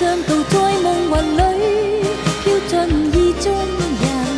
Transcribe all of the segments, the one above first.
想到在梦魂里飘进意中人，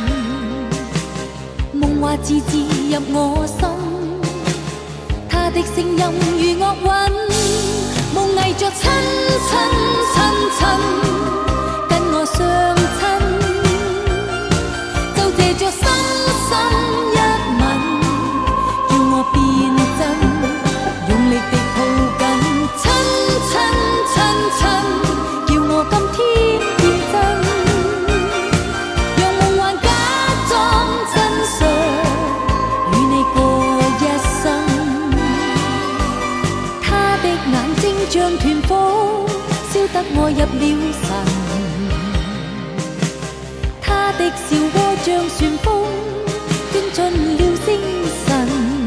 梦话字字入我心，他的声音如乐韵，梦呓着亲亲亲亲，跟我相亲，就借着深深一吻，叫我变真，用力地抱紧，亲亲亲亲，叫我今天變真，讓夢幻假裝真相，與你過一生。他的眼睛像團火，燒得我入了神。他的笑窩像旋風，捲進了精神，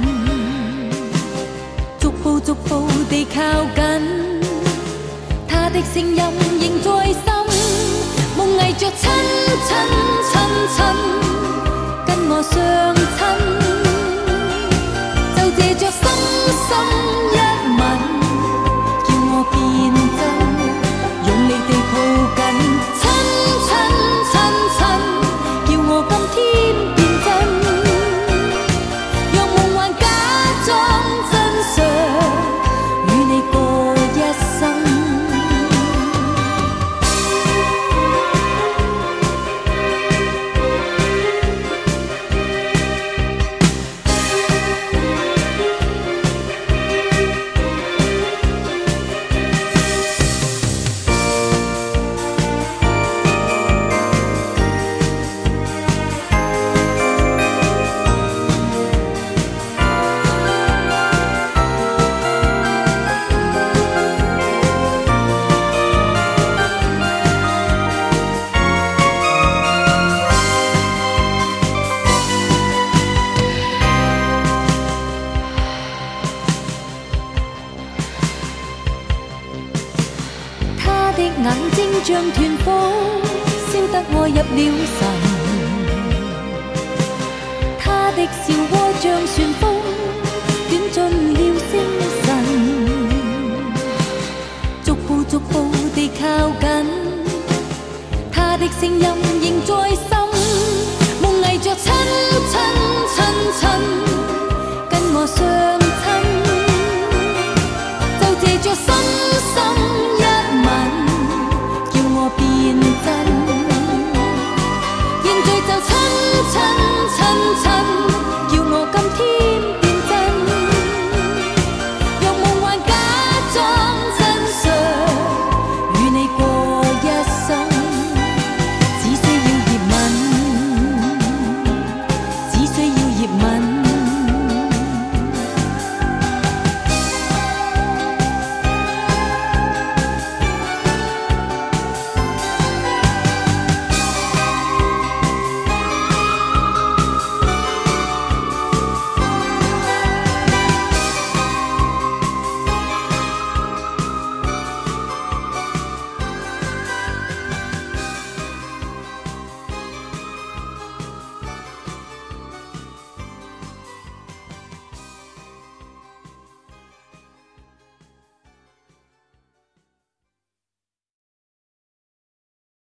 逐步逐步地靠近。他的聲音仍在心，夢呓着親親親親，跟我相親，就借着深深一吻，叫我變真，用力地抱緊，親親親親，叫我今天變真，讓夢幻假裝真相，與你過一生。眼睛像團火，燒得我入了神。他的笑窩像旋風，捲進了精神，逐步逐步地靠近。他的聲音